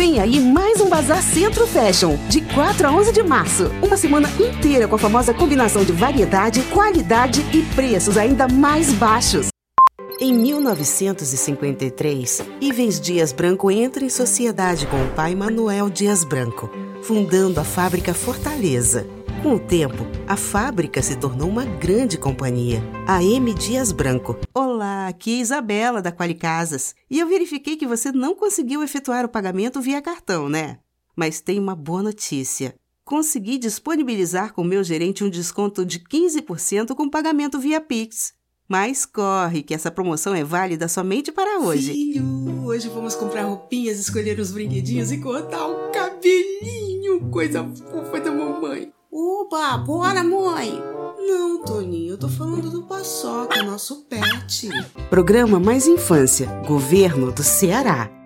Vem aí mais um Bazar Centro Fashion, de 4 a 11 de março. Uma semana inteira com a famosa combinação de variedade, qualidade e preços ainda mais baixos. Em 1953, Ivens Dias Branco entra em sociedade com o pai Manuel Dias Branco, fundando a fábrica Fortaleza. Com o tempo, a fábrica se tornou uma grande companhia, a M. Dias Branco. Olá, aqui é Isabela da Qualicasas. E eu verifiquei que você não conseguiu efetuar o pagamento via cartão, né? Mas tem uma boa notícia. Consegui disponibilizar com o meu gerente um desconto de 15% com pagamento via Pix. Mas corre, que essa promoção é válida somente para hoje. Filho, hoje vamos comprar roupinhas, escolher os brinquedinhos e cortar o cabelinho. Coisa fofa da mamãe. Oba, bora, mãe! Não, Toninho, eu tô falando do Paçoca, nosso pet. Programa Mais Infância, Governo do Ceará.